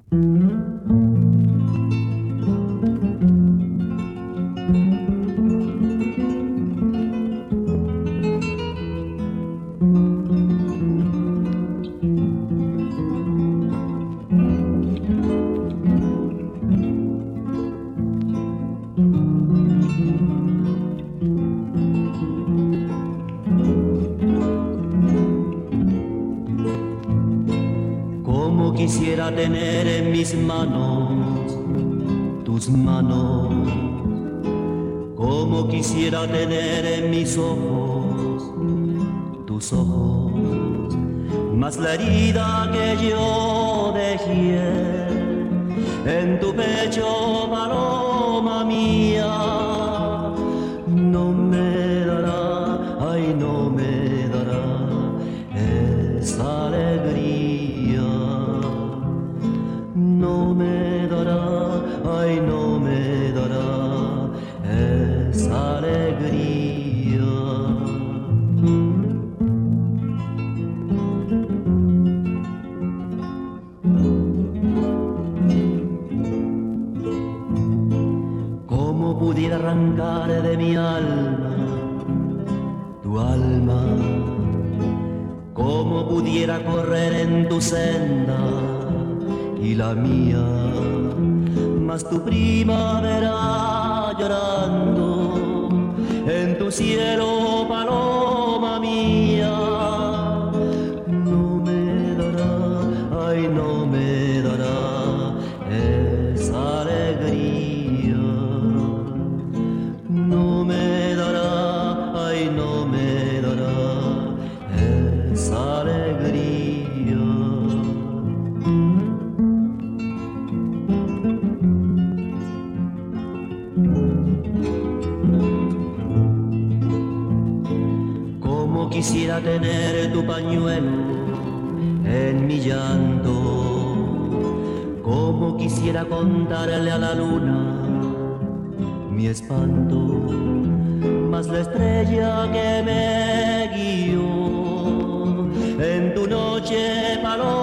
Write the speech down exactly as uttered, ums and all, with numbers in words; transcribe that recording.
Quisiera tener en mis manos tus manos, como quisiera tener en mis ojos tus ojos, mas la herida que yo dejé en tu pecho, paloma mía, no me dará, ay, no me dará esa alegría. No me dará, ay, no me dará esa alegría. ¿Cómo pudiera arrancar de mi alma tu alma? ¿Cómo pudiera correr en tu senda y la mía, mas tu primavera llorando en tu cielo, paloma mía, no me dará, ay, no me dará esa alegría, no me dará, ay, no me dará esa alegría. Quisiera tener tu pañuelo en mi llanto, como quisiera contarle a la luna mi espanto, mas la estrella que me guió en tu noche, paloma